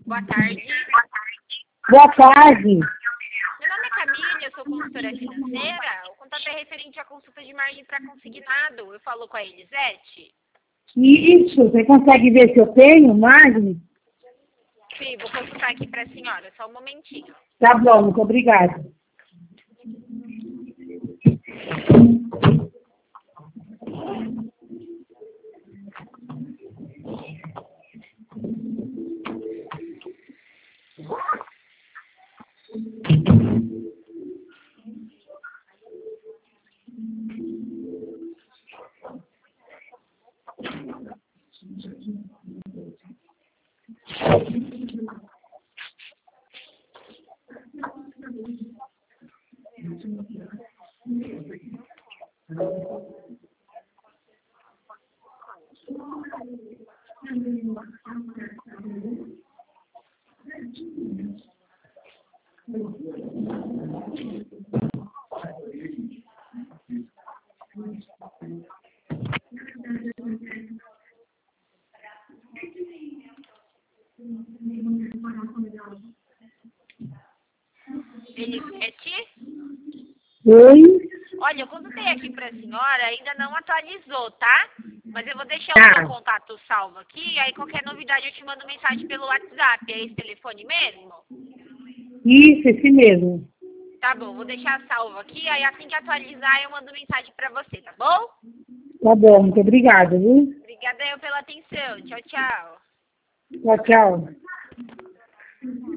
Boa tarde. Boa tarde. Meu nome é Camila, eu sou consultora financeira. O contato é referente à consulta de margem para consignado. Eu falo com a Elisete. Isso, você consegue ver se eu tenho margem? Sim, vou consultar aqui para a senhora, só um momentinho. Tá bom, muito obrigada. Elisete? Oi? Olha, eu consultei aqui para a senhora, ainda não atualizou, tá? Mas eu vou deixar o Tá. seu contato salvo aqui, aí qualquer novidade eu te mando mensagem pelo WhatsApp. É esse telefone mesmo? Isso, esse mesmo. Tá bom, vou deixar salvo aqui, aí assim que atualizar eu mando mensagem para você, tá bom? Tá bom, muito obrigada, viu? Obrigada eu pela atenção. Tchau, tchau. Tchau, tchau.